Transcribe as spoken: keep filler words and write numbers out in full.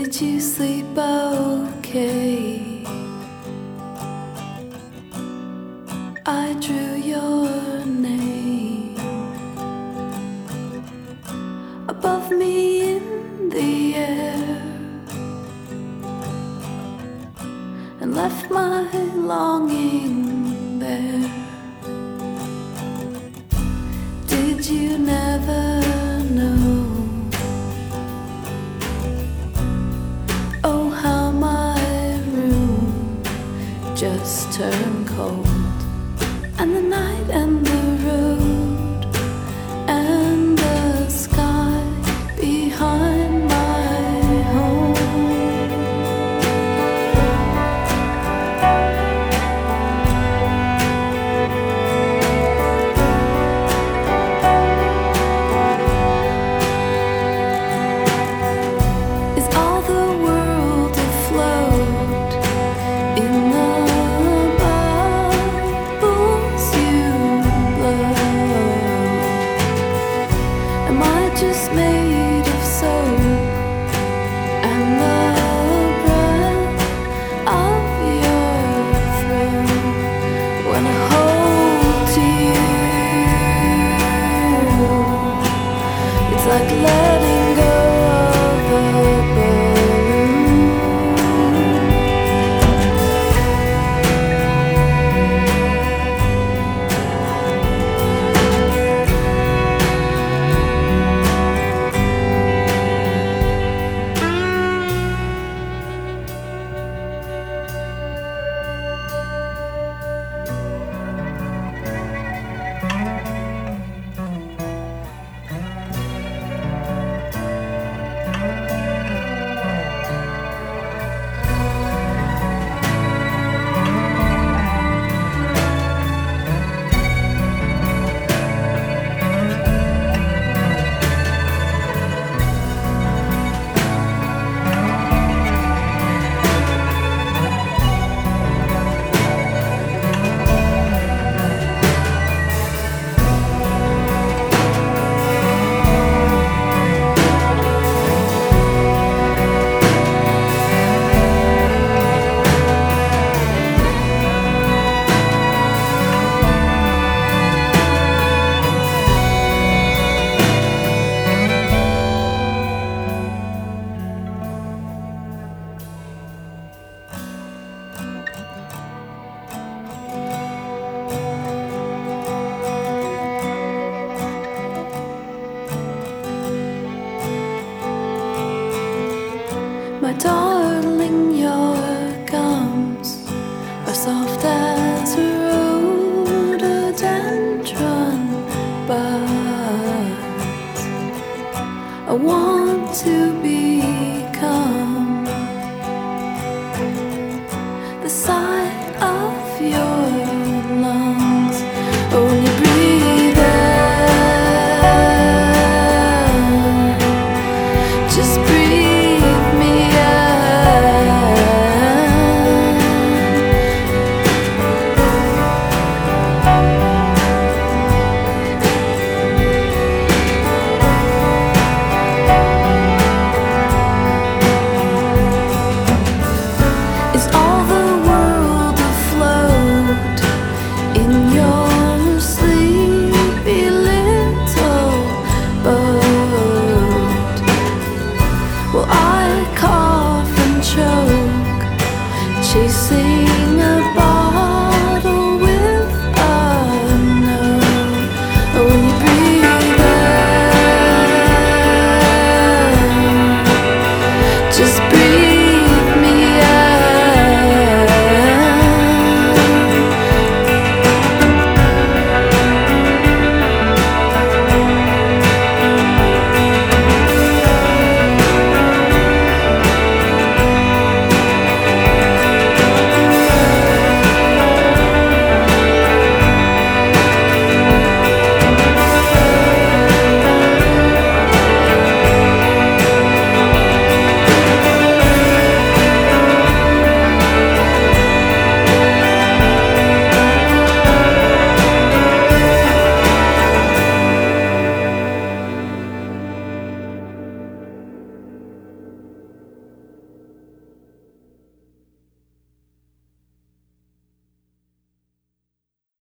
Did you sleep okay? I drew your name above me in the air and left my longing there. Did you never know? Oh, how my room just turned cold, and the night and the road and the sky behind my home. Is all the world afloat in the bubbles you blow? Am I just made of soap and the breath of your throat? When I hold to you, it's like letting go of a balloon. My darling, your gums are soft as rhododendron buds. I want to become the sight of your lungs. Oh, when you breathe in, just breathe me Is all the world afloat in your sleepy little boat? Will I cough and choke, chasing